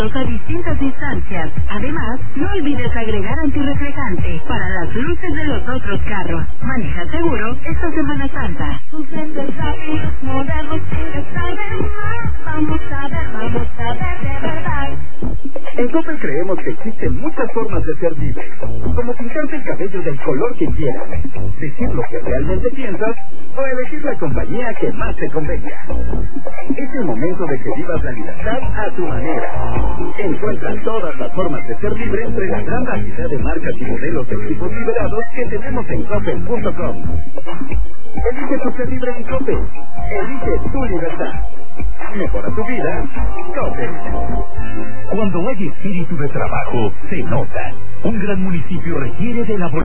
a distintas instancias. Además, no olvides agregar antirreflejante para las luces de los otros carros. Maneja seguro esta Semana Santa. Sus lentes rápidos, modernos, quieres saber más. Vamos a ver de verdad. En Coppel creemos que existen muchas formas de ser libre, como pintarte el cabello del color que quieras, decir lo que realmente piensas o elegir la compañía que más te convenga. Es el momento de que vivas la libertad a tu manera. Encuentra todas las formas de ser libre entre la gran variedad de marcas y modelos de equipos liberados que tenemos en Coppel.com. Elige tu ser libre en Coppel. Elige tu libertad. Mejora tu vida. Coppel. Cuando hay espíritu de trabajo, se nota. Un gran municipio requiere de la